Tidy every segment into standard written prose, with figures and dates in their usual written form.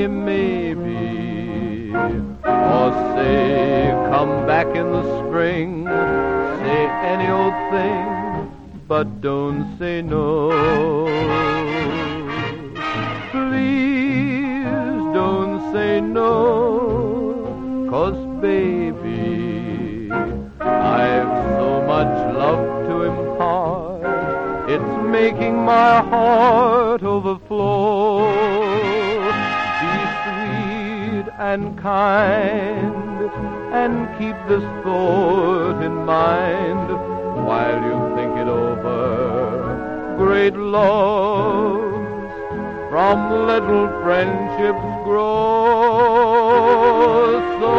maybe, or say come back in the spring. Say any old thing, but don't say no. Please don't say no, 'cause baby, I've so much love to impart. It's making my heart overflow. Be sweet and kind, and keep this thought in mind while you think it over. Great loves from little friendships grow. So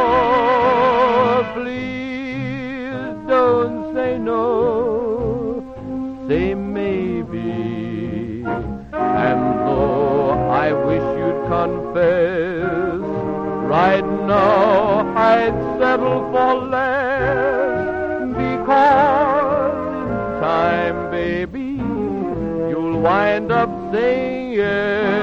please don't say no, say maybe. And though I wish you'd confess, right now I'd settle for less. Because in time, baby, you'll wind up saying yes.